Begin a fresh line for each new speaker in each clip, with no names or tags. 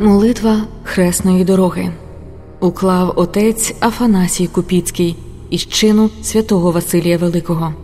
Молитва хресної дороги уклав отець Афанасій Купіцький із чину святого Василія Великого.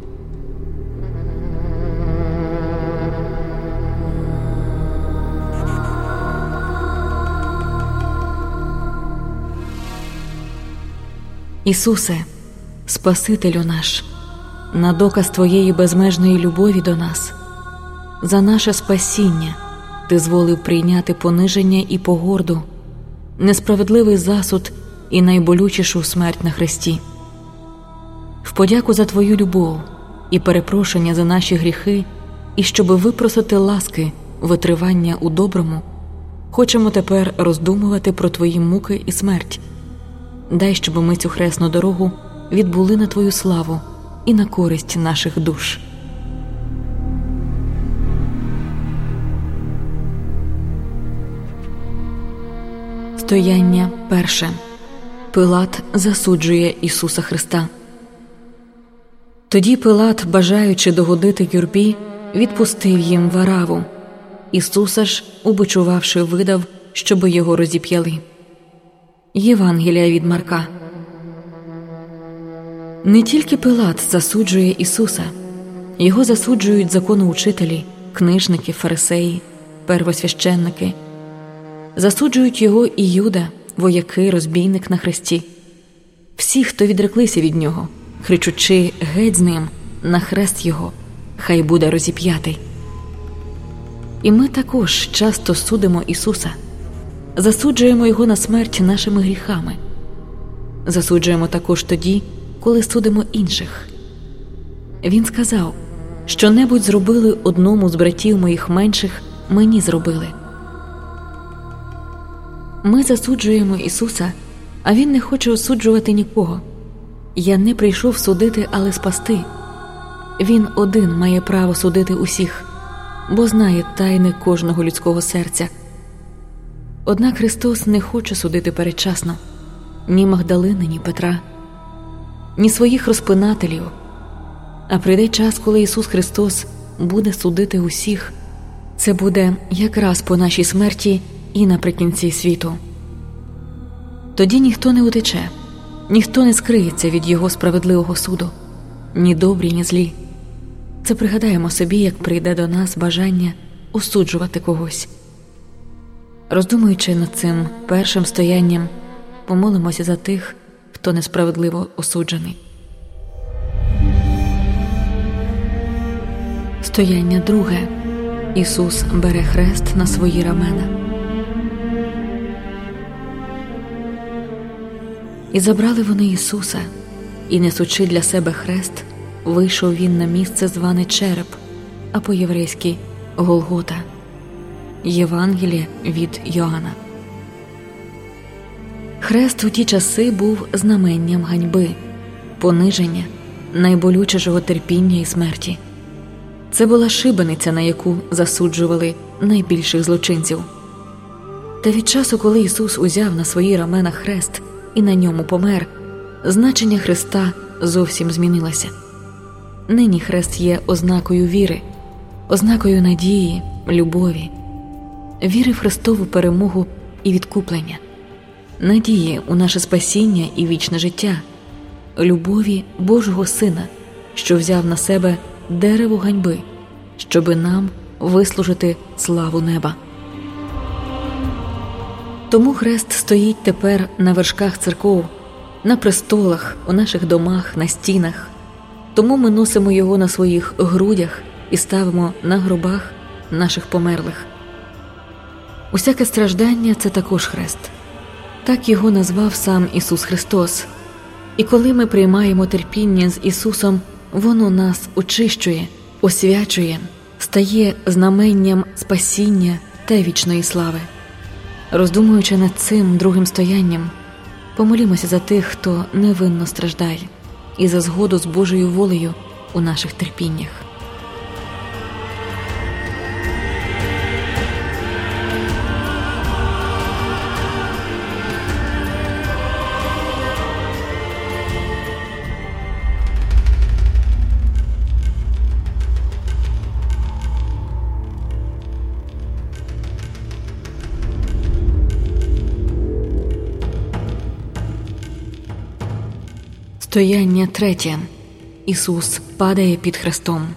Ісусе, Спасителю наш, на доказ Твоєї безмежної любові до нас, за наше спасіння Ти зволив прийняти пониження і погорду, несправедливий засуд і найболючішу смерть на хресті. В подяку за Твою любов і перепрошення за наші гріхи, і щоби випросити ласки, витривання у доброму, хочемо тепер роздумувати про Твої муки і смерть. Дай, щоб ми цю хресну дорогу відбули на Твою славу і на користь наших душ. Стояння перше. Пилат засуджує Ісуса Христа. Тоді Пилат, бажаючи догодити юрбі, відпустив їм Вараву. Ісуса ж, убичувавши, видав, щоби його розіп'яли. Євангелія від Марка. Не тільки Пилат засуджує Ісуса. Його засуджують законоучителі, книжники, фарисеї, первосвященники. Засуджують його і Юда, вояки, розбійник на хресті. Всі, хто відреклися від нього, кричучи «Геть з ним! На хрест його! Хай буде розіп'ятий!» І ми також часто судимо Ісуса. Засуджуємо Його на смерть нашими гріхами. Засуджуємо також тоді, коли судимо інших. Він сказав, що-небудь зробили одному з братів моїх менших, мені зробили. Ми засуджуємо Ісуса, а Він не хоче осуджувати нікого. Я не прийшов судити, але спасти. Він один має право судити усіх, бо знає тайни кожного людського серця. Однак Христос не хоче судити передчасно ні Магдалини, ні Петра, ні своїх розпинателів. А прийде час, коли Ісус Христос буде судити усіх. Це буде якраз по нашій смерті і наприкінці світу. Тоді ніхто не утече, ніхто не скриється від Його справедливого суду, ні добрі, ні злі. Це пригадаємо собі, як прийде до нас бажання осуджувати когось. Роздумуючи над цим першим стоянням, помолимося за тих, хто несправедливо осуджений. Стояння друге. Ісус бере хрест на свої рамена. І забрали вони Ісуса, і, несучи для себе хрест, вийшов Він на місце, зване Череп, а по-єврейськи Голгота. Євангеліє від Йоанна. Хрест у ті часи був знаменням ганьби, пониження, найболючішого терпіння і смерті. Це була шибениця, на яку засуджували найбільших злочинців. Та від часу, коли Ісус узяв на свої рамена хрест і на ньому помер, значення хреста зовсім змінилося. Нині хрест є ознакою віри, ознакою надії, любові, віри в Христову перемогу і відкуплення, надії у наше спасіння і вічне життя, любові Божого Сина, що взяв на себе дерево ганьби, щоби нам вислужити славу неба. Тому хрест стоїть тепер на вершках церков, на престолах, у наших домах, на стінах. Тому ми носимо його на своїх грудях і ставимо на гробах наших померлих. Усяке страждання – це також хрест. Так його назвав сам Ісус Христос. І коли ми приймаємо терпіння з Ісусом, воно нас очищує, освячує, стає знаменням спасіння та вічної слави. Роздумуючи над цим другим стоянням, помолімося за тих, хто невинно страждає, і за згоду з Божою волею у наших терпіннях. Стояння 3. Ісус падає під хрестом.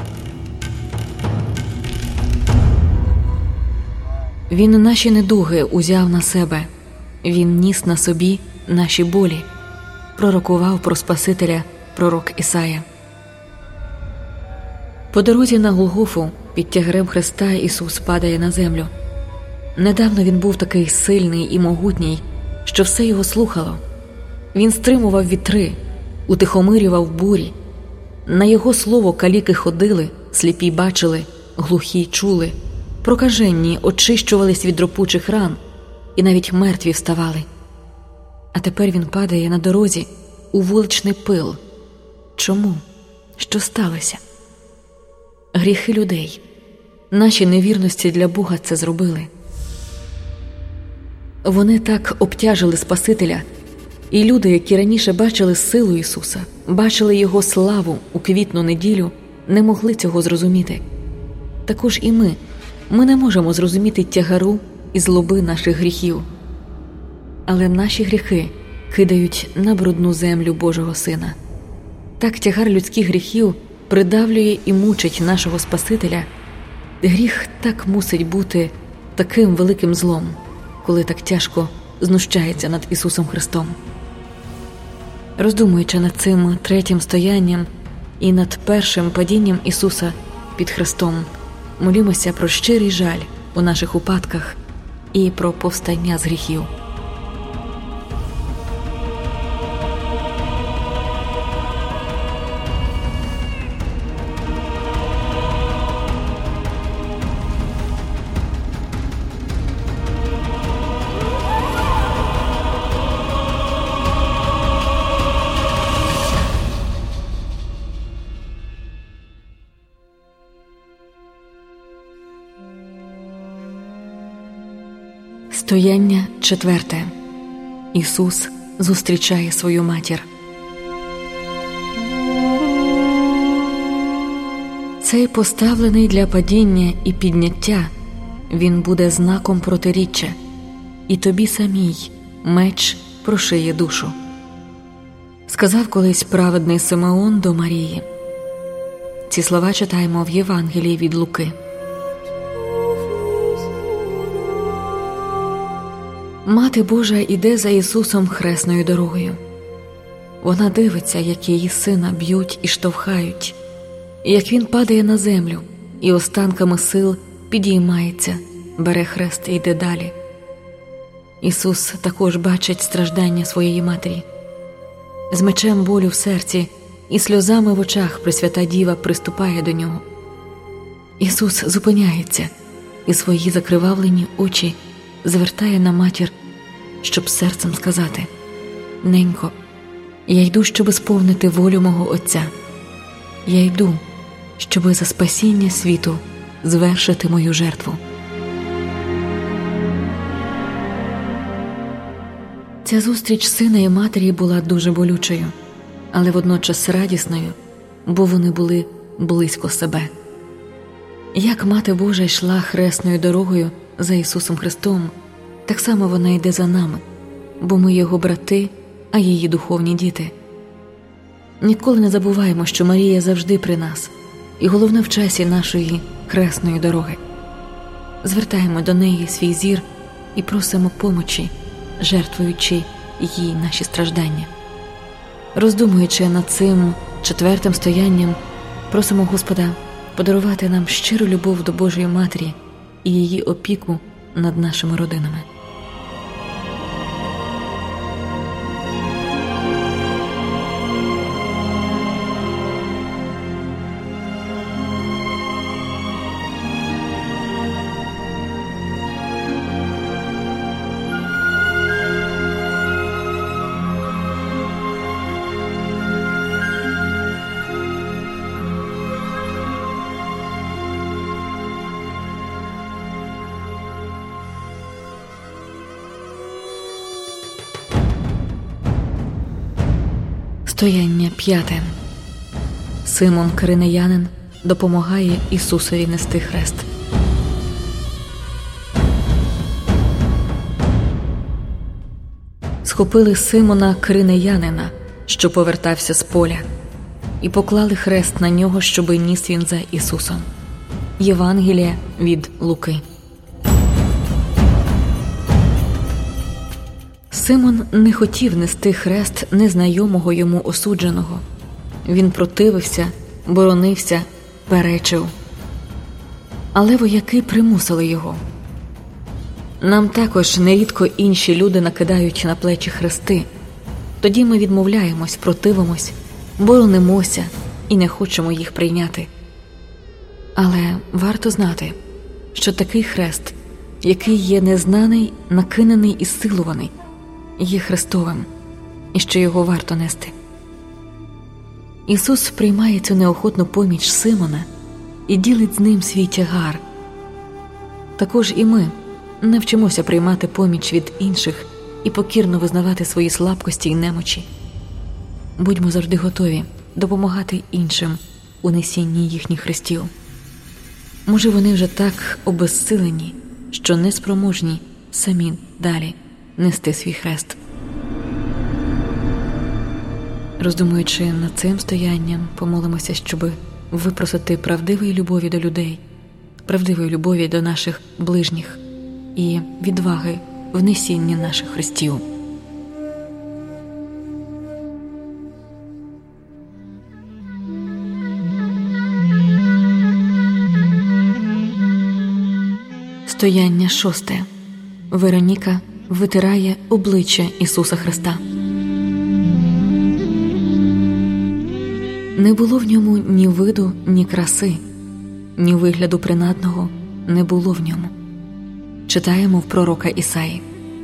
Він наші недуги узяв на себе. Він ніс на собі наші болі. Пророкував про Спасителя пророк Ісая. По дорозі на Голгофу під тягарем хреста Ісус падає на землю. Недавно Він був такий сильний і могутній, що все його слухало. Він стримував вітри, утихомирював бурі. На його слово каліки ходили, сліпі бачили, глухі чули, прокаженні очищувались від ропучих ран, і навіть мертві вставали. А тепер він падає на дорозі у вуличний пил. Чому? Що сталося? Гріхи людей, наші невірності для Бога це зробили. Вони так обтяжили Спасителя, і люди, які раніше бачили силу Ісуса, бачили Його славу у квітну неділю, не могли цього зрозуміти. Також і ми не можемо зрозуміти тягару і злоби наших гріхів. Але наші гріхи кидають на брудну землю Божого Сина. Так тягар людських гріхів придавлює і мучить нашого Спасителя. Гріх так мусить бути таким великим злом, коли так тяжко знущається над Ісусом Христом. Роздумуючи над цим 3 стоянням і над першим падінням Ісуса під хрестом, молімося про щирий жаль у наших упадках і про повстання з гріхів. Стояння 4. Ісус зустрічає свою матір. Цей поставлений для падіння і підняття, він буде знаком протиріччя, і тобі самій меч прошиє душу. Сказав колись праведний Симеон до Марії. Ці слова читаємо в Євангелії від Луки. Мати Божа іде за Ісусом хресною дорогою. Вона дивиться, як її сина б'ють і штовхають, як він падає на землю і останками сил підіймається, бере хрест і йде далі. Ісус також бачить страждання своєї матері. З мечем болю в серці і сльозами в очах Пресвята Діва приступає до нього. Ісус зупиняється і свої закривавлені очі звертає на матір, щоб серцем сказати: «Ненько, я йду, щоби сповнити волю мого Отця. Я йду, щоби за спасіння світу звершити мою жертву». Ця зустріч сина і матері була дуже болючою, але водночас радісною, бо вони були близько себе. Як Мати Божа йшла хресною дорогою за Ісусом Христом, так само вона йде за нами, бо ми Його брати, а її духовні діти. Ніколи не забуваємо, що Марія завжди при нас, і головне в часі нашої хресної дороги. Звертаємо до неї свій зір і просимо помочі, жертвуючи їй наші страждання. Роздумуючи над цим 4 стоянням, просимо Господа подарувати нам щиру любов до Божої Матері і її опіку над нашими родинами. Стояння 5. Симон Киринеянин допомагає Ісусові нести хрест. Схопили Симона Киринеянина, що повертався з поля, і поклали хрест на нього, щоби ніс він за Ісусом. Євангелія від Луки. Симон не хотів нести хрест незнайомого йому осудженого. Він противився, боронився, перечив. Але вояки примусили його. Нам також нерідко інші люди накидають на плечі хрести. Тоді ми відмовляємось, противимось, боронимося і не хочемо їх прийняти. Але варто знати, що такий хрест, який є незнаний, накинений і силуваний, є хрестовим, і що його варто нести. Ісус приймає цю неохотну поміч Симона і ділить з ним свій тягар. Також і ми навчимося приймати поміч від інших і покірно визнавати свої слабкості й немочі. Будьмо завжди готові допомагати іншим у несінні їхніх хрестів. Може, вони вже так обезсилені, що неспроможні самі далі нести свій хрест. Роздумуючи над цим стоянням, помолимося, щоби випросити правдивої любові до людей, правдивої любові до наших ближніх і відваги в несінні наших хрестів. Стояння 6. Вероніка витирає обличчя Ісуса Христа. Не було в ньому ні виду, ні краси, ні вигляду принадного не було в ньому. Читаємо в пророка Ісаї.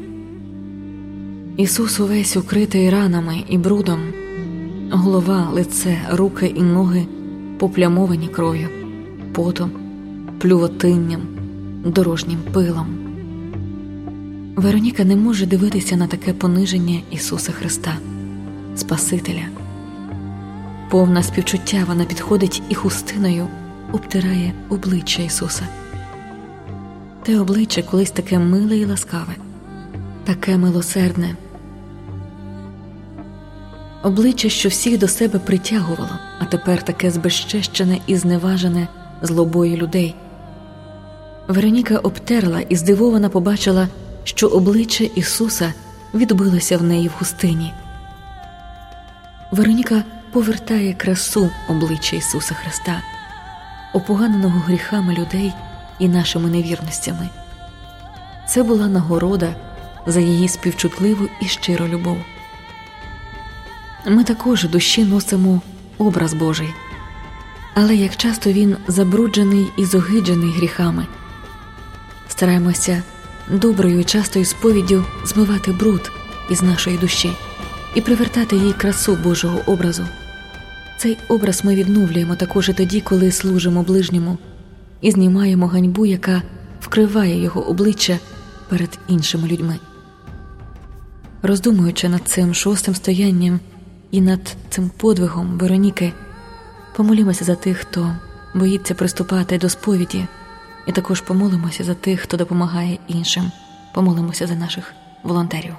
Ісус увесь укритий ранами і брудом, голова, лице, руки і ноги поплямовані кров'ю, потом, плювотинням, дорожнім пилом. Вероніка не може дивитися на таке пониження Ісуса Христа, Спасителя. Повна співчуття вона підходить і хустиною обтирає обличчя Ісуса. Те обличчя колись таке миле і ласкаве, таке милосердне. Обличчя, що всіх до себе притягувало, а тепер таке збезчещене і зневажене злобою людей. Вероніка обтерла і здивована побачила, що обличчя Ісуса відбилося в неї в хустині. Вероніка повертає красу обличчя Ісуса Христа, опоганеного гріхами людей і нашими невірностями. Це була нагорода за її співчутливу і щиру любов. Ми також у душі носимо образ Божий, але як часто він забруджений і зогиджений гріхами. Стараємося доброю і частою сповіддю змивати бруд із нашої душі і привертати їй красу Божого образу. Цей образ ми відновлюємо також і тоді, коли служимо ближньому і знімаємо ганьбу, яка вкриває його обличчя перед іншими людьми. Роздумуючи над цим 6 стоянням і над цим подвигом Вероніки, помолімося за тих, хто боїться приступати до сповіді, і також помолимося за тих, хто допомагає іншим. Помолимося за наших волонтерів.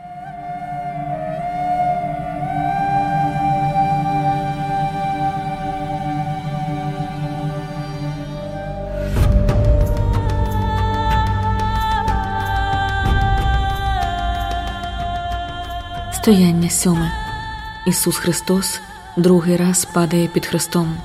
Стояння 7. Ісус Христос другий раз падає під хрестом.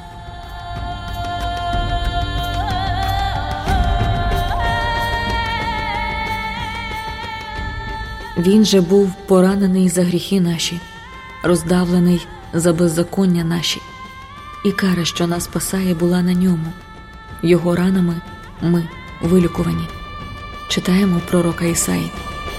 Він же був поранений за гріхи наші, роздавлений за беззаконня наші, і кара, що нас спасає, була на ньому. Його ранами ми вилікувані. Читаємо пророка Ісаї.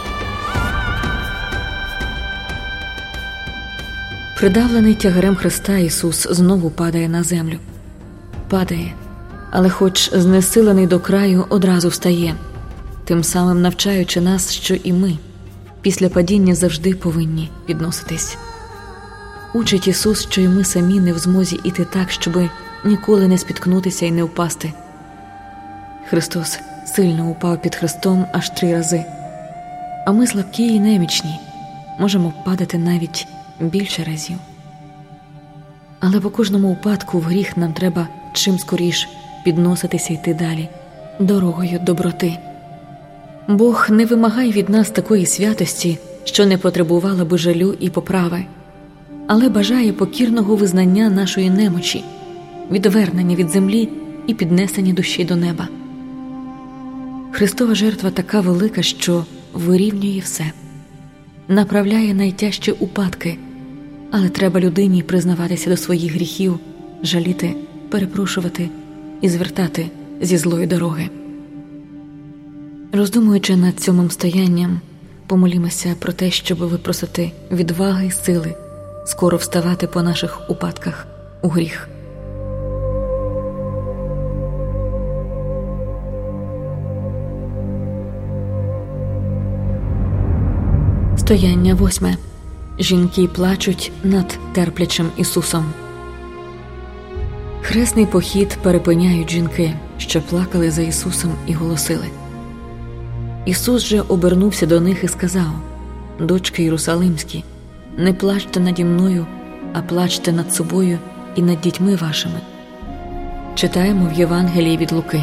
Придавлений тягарем Христа, Ісус знову падає на землю. Падає, але хоч знесилений до краю, одразу встає, тим самим навчаючи нас, що і ми після падіння завжди повинні підноситись. Учить Ісус, що і ми самі не в змозі іти так, щоби ніколи не спіткнутися і не впасти. Христос сильно упав під хрестом аж 3 рази. А ми слабкі і немічні, можемо падати навіть більше разів. Але по кожному упадку в гріх нам треба чим скоріш підноситися йти далі, дорогою доброти. Бог не вимагає від нас такої святості, що не потребувала би жалю і поправи, але бажає покірного визнання нашої немочі, відвернення від землі і піднесення душі до неба. Христова жертва така велика, що вирівнює все, направляє найтяжчі упадки, але треба людині признаватися до своїх гріхів, жаліти, перепрошувати і звертати зі злої дороги. Роздумуючи над цьому стоянням, помолімося про те, щоб випросити відваги й сили скоро вставати по наших упадках у гріх. Стояння 8. Жінки плачуть над терплячим Ісусом. Хресний похід перепиняють жінки, що плакали за Ісусом і голосили. Ісус же обернувся до них і сказав: «Дочки Єрусалимські, не плачте наді мною, а плачте над собою і над дітьми вашими». Читаємо в Євангелії від Луки.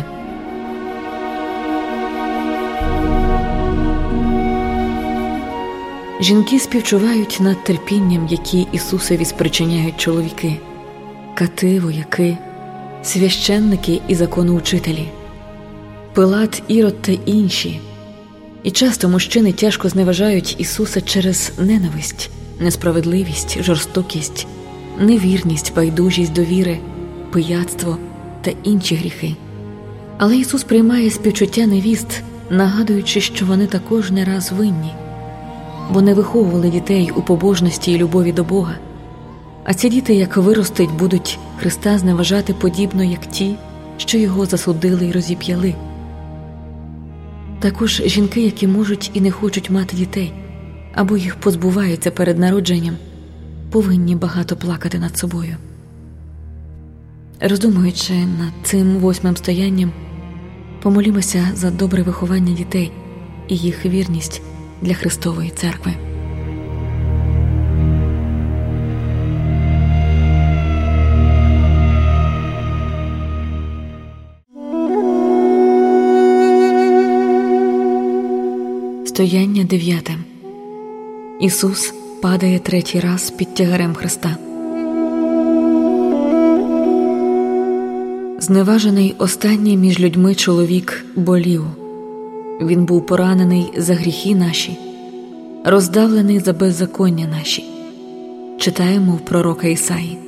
Жінки співчувають над терпінням, які Ісусові спричиняють чоловіки, кати, вояки, священники і законоучителі, Пилат, Ірод та інші. І часто мужчини тяжко зневажають Ісуса через ненависть, несправедливість, жорстокість, невірність, байдужість до віри, пияцтво та інші гріхи. Але Ісус приймає співчуття невіст, нагадуючи, що вони також не раз винні. Вони виховували дітей у побожності і любові до Бога. А ці діти, як виростуть, будуть Христа зневажати подібно, як ті, що Його засудили і розіп'яли. Також жінки, які можуть і не хочуть мати дітей, або їх позбуваються перед народженням, повинні багато плакати над собою. Роздумуючи над цим 8 стоянням, помолімося за добре виховання дітей і їх вірність для Христової Церкви. Стояння 9. Ісус падає 3-й раз під тягарем Христа. Зневажений останній між людьми чоловік болів. Він був поранений за гріхи наші, роздавлений за беззаконня наші. Читаємо в пророка Ісаї.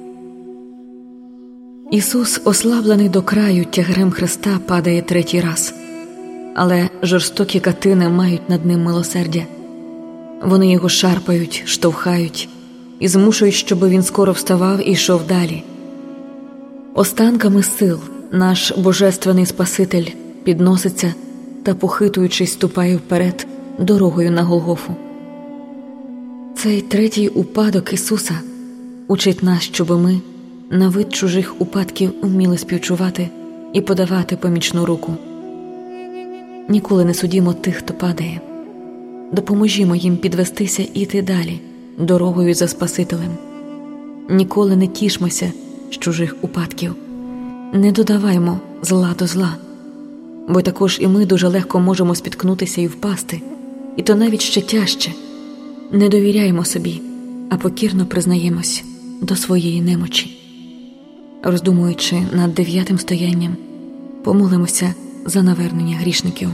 Ісус, ослаблений до краю тягарем Христа, падає 3-й раз. Але жорстокі кати не мають над ним милосердя. Вони його шарпають, штовхають і змушують, щоб він скоро вставав і йшов далі. Останками сил наш Божественний Спаситель підноситься та, похитуючись, ступає вперед дорогою на Голгофу. Цей 3-й упадок Ісуса учить нас, щоб ми на вид чужих упадків вміли співчувати і подавати помічну руку. Ніколи не судімо тих, хто падає. Допоможімо їм підвестися і йти далі, дорогою за Спасителем. Ніколи не тішмося з чужих упадків. Не додаваймо зла до зла, бо також і ми дуже легко можемо спіткнутися і впасти, і то навіть ще тяжче. Не довіряємо собі, а покірно признаємось до своєї немочі. Роздумуючи над 9 стоянням, помолимося за навернення грішників.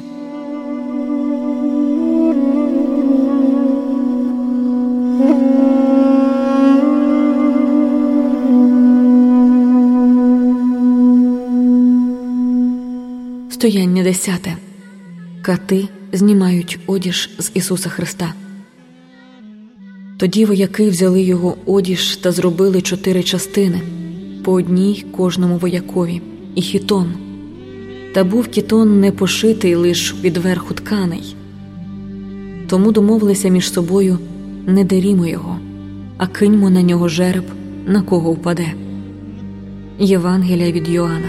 Стояння 10. Кати знімають одіж з Ісуса Христа. Тоді вояки взяли його одіж та зробили 4 частини, по одній кожному воякові, і хітон. Та був хітон не пошитий лиш від верху тканий. Тому домовилися між собою: не дерімо його, а киньмо на нього жереб, на кого впаде. Євангелія від Йоанна.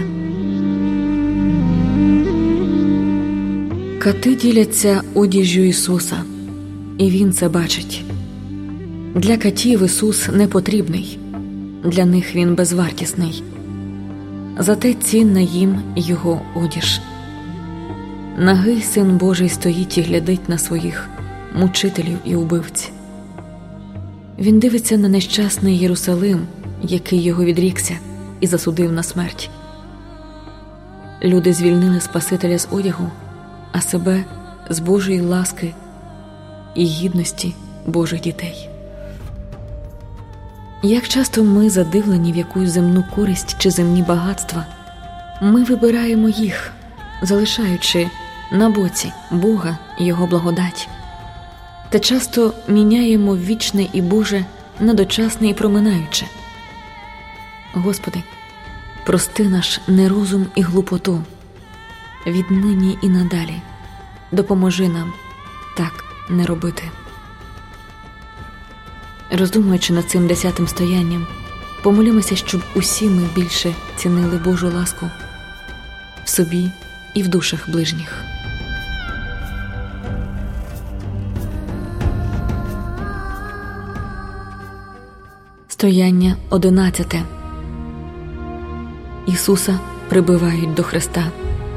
Кати діляться одіжжю Ісуса, і Він це бачить. Для катів Ісус не потрібний, для них Він безвартісний. Зате цінна їм Його одіж. Нагий Син Божий стоїть і глядить на своїх мучителів і убивць. Він дивиться на нещасний Єрусалим, який його відрікся і засудив на смерть. Люди звільнили Спасителя з одягу, а себе з Божої ласки і гідності Божих дітей. Як часто ми задивлені в якусь земну користь чи земні багатства, ми вибираємо їх, залишаючи на боці Бога і Його благодать. Та часто міняємо вічне і Боже на дочасне і проминаюче. Господи, прости наш нерозум і глупоту. Віднині і надалі допоможи нам так не робити. Роздумуючи над цим 10-тим стоянням, помолімося, щоб усі ми більше цінили Божу ласку в собі і в душах ближніх. Стояння 11. Ісуса прибивають до хреста.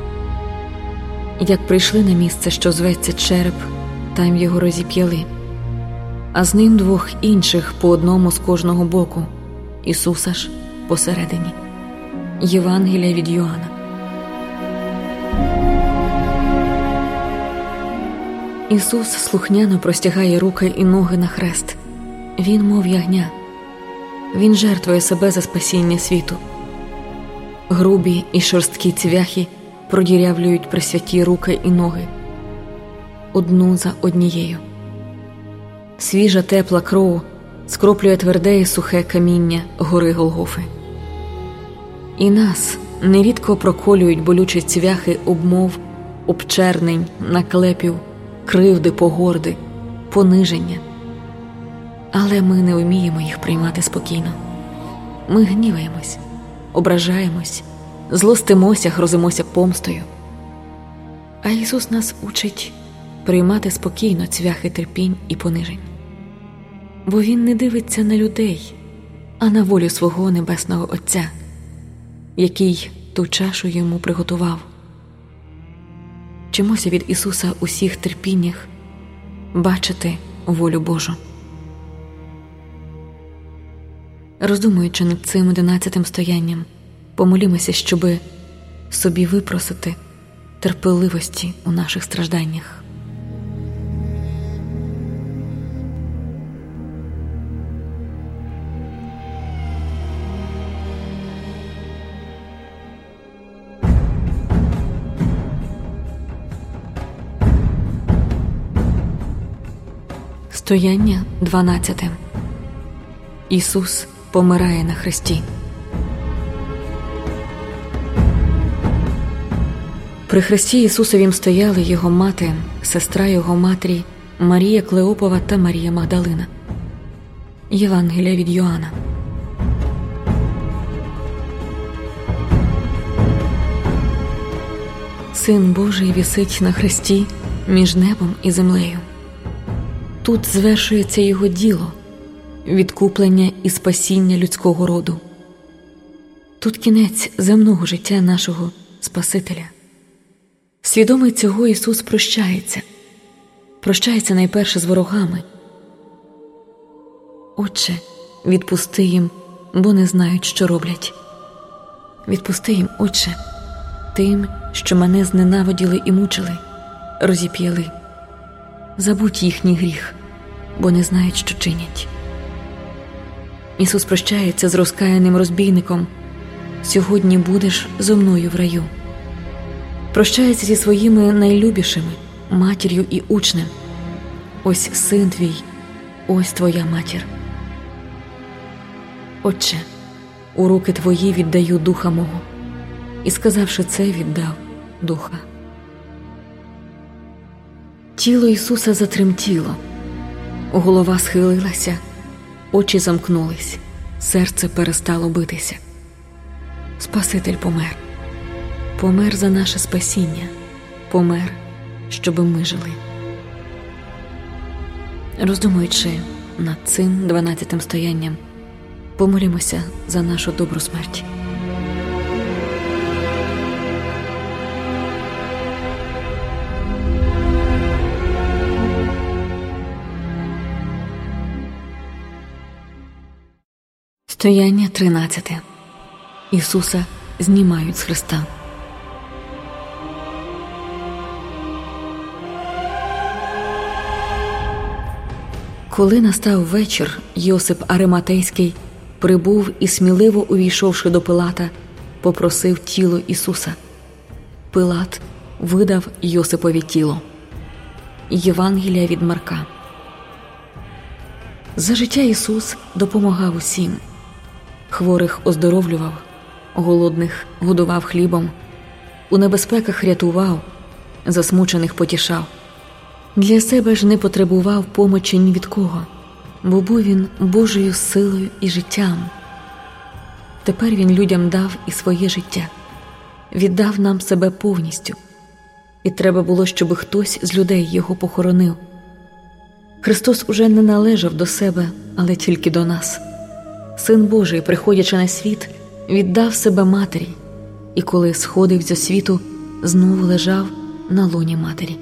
Як прийшли на місце, що зветься Череп, там його розіп'яли, а з ним 2 інших по одному з кожного боку, Ісуса ж посередині. Євангелія від Йоанна. Ісус слухняно простягає руки і ноги на хрест. Він мов ягня. Він жертвує себе за спасіння світу. Грубі і шорсткі цвяхи продірявлюють пресвяті руки і ноги, одну за однією. Свіжа тепла кров скроплює тверде і сухе каміння гори Голгофи. І нас нерідко проколюють болючі цвяхи обмов, обчернень, наклепів, кривди, погорди, пониження. Але ми не вміємо їх приймати спокійно. Ми гніваємось, ображаємось, злостимося, грозимося помстою. А Ісус нас учить приймати спокійно цвяхи терпінь і понижень. Бо Він не дивиться на людей, а на волю свого Небесного Отця, який ту чашу йому приготував. Вчимося від Ісуса у всіх терпіннях бачити волю Божу. Роздумуючи над цим 11-тим стоянням, помолімося, щоби собі випросити терпеливості у наших стражданнях. Стояння 12. Ісус помирає на хресті. При хресті Ісусовім стояли Його мати, сестра Його матері, Марія Клеопова та Марія Магдалина. Євангелія від Йоанна. Син Божий висить на хресті між небом і землею. Тут звершується Його діло – відкуплення і спасіння людського роду. Тут кінець земного життя нашого Спасителя. Свідомий цього, Ісус прощається. Прощається найперше з ворогами. Отче, відпусти їм, бо не знають, що роблять. Відпусти їм, Отче, тим, що мене зненавиділи і мучили, розіп'яли. Забудь їхній гріх, бо не знають, що чинять. Ісус прощається з розкаяним розбійником. Сьогодні будеш зо мною в раю. Прощається зі своїми найлюбішими, матір'ю і учнем. Ось син твій, ось твоя матір. Отче, у руки твої віддаю духа мого. І сказавши це, віддав духа. Тіло Ісуса затремтіло, голова схилилася, очі замкнулись, серце перестало битися. Спаситель помер. Помер за наше спасіння, помер, щоби ми жили. Роздумуючи над цим 12-тим стоянням, помолімося за нашу добру смерть. Стояння 13. Ісуса знімають з хреста. Коли настав вечір, Йосип Ариматейський прибув і, сміливо увійшовши до Пилата, попросив тіло Ісуса. Пилат видав Йосипові тіло. Євангелія від Марка. За життя Ісус допомагав усім. Хворих оздоровлював, голодних годував хлібом, у небезпеках рятував, засмучених потішав. Для себе ж не потребував помочі ні від кого, бо був він Божою силою і життям. Тепер він людям дав і своє життя, віддав нам себе повністю. І треба було, щоб хтось з людей його похоронив. Христос уже не належав до себе, але тільки до нас. Син Божий, приходячи на світ, віддав себе матері, і коли сходив зі світу, знову лежав на лоні матері.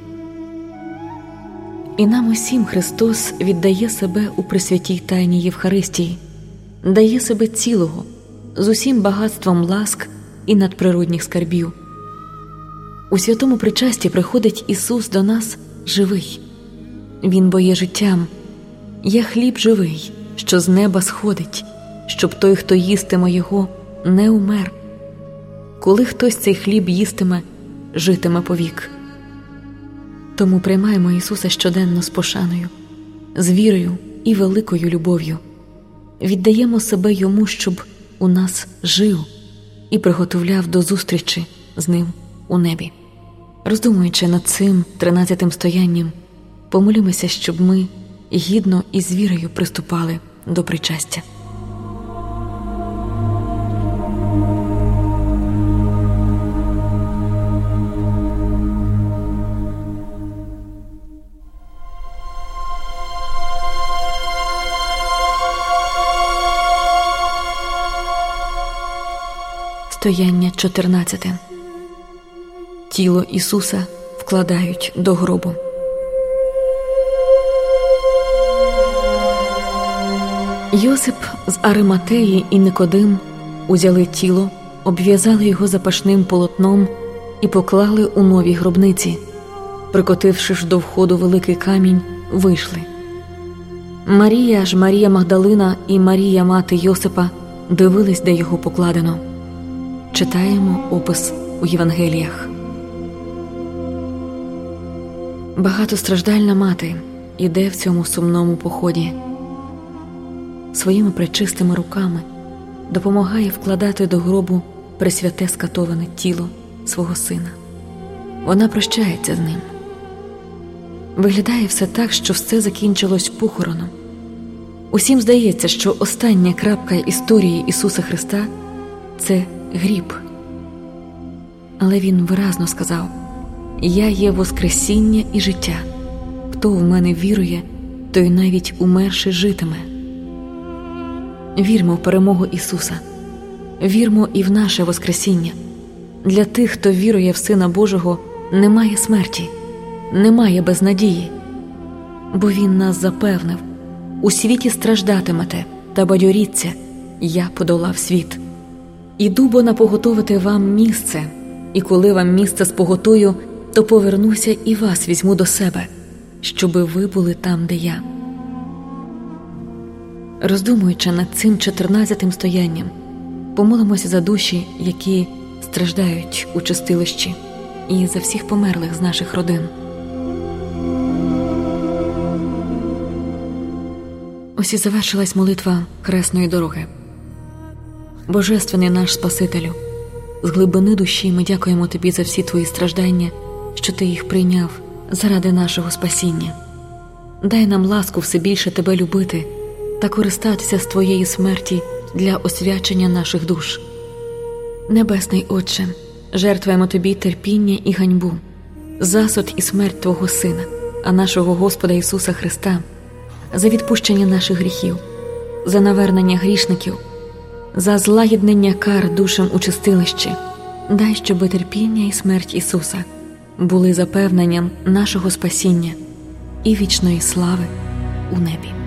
І нам усім Христос віддає себе у пресвятій тайні Євхаристії, дає себе цілого, з усім багатством ласк і надприродних скарбів. У святому причасті приходить Ісус до нас живий. Він бо є життям. «Я хліб живий, що з неба сходить, щоб той, хто їстиме його, не умер. Коли хтось цей хліб їстиме, житиме повік». Тому приймаємо Ісуса щоденно з пошаною, з вірою і великою любов'ю. Віддаємо себе Йому, щоб у нас жив і приготовляв до зустрічі з Ним у небі. Роздумуючи над цим 13-тим стоянням, помолімося, щоб ми гідно і з вірою приступали до причастя. Стояння 14. Тіло Ісуса вкладають до гробу. Йосип з Ариматеї і Никодим узяли тіло, обв'язали його запашним полотном і поклали у новій гробниці. Прикотивши ж до входу великий камінь, вийшли. Марія ж, Марія Магдалина і Марія, мати Йосипа, дивились, де його покладено. Читаємо опис у Євангеліях. Багатостраждальна мати іде в цьому сумному поході. Своїми пречистими руками допомагає вкладати до гробу пресвяте скатоване тіло свого сина. Вона прощається з ним. Виглядає все так, що все закінчилось похороном. Усім здається, що остання крапка історії Ісуса Христа – це гріб. Але Він виразно сказав: «Я є воскресіння і життя. Хто в мене вірує, той навіть умерши житиме». Вірмо в перемогу Ісуса. Вірмо і в наше воскресіння. Для тих, хто вірує в Сина Божого, немає смерті, немає безнадії. Бо Він нас запевнив: «У світі страждатимете, та бадьоріться, я подолав світ». «Іду бо напоготовити вам місце, і коли вам місце споготую, то повернуся і вас візьму до себе, щоби ви були там, де я». Роздумуючи над цим 14-тим стоянням, помолимося за душі, які страждають у чистилищі, і за всіх померлих з наших родин. Ось і завершилась молитва хресної дороги. Божественний наш Спасителю, з глибини душі ми дякуємо Тобі за всі Твої страждання, що Ти їх прийняв заради нашого спасіння. Дай нам ласку все більше Тебе любити та користатися з Твоєї смерті для освячення наших душ. Небесний Отче, жертвуємо Тобі терпіння і ганьбу, засуд і смерть Твого Сина, а нашого Господа Ісуса Христа, за відпущення наших гріхів, за навернення грішників, за злагіднення кар душам у чистилищі. Дай, щоби терпіння і смерть Ісуса були запевненням нашого спасіння і вічної слави у небі.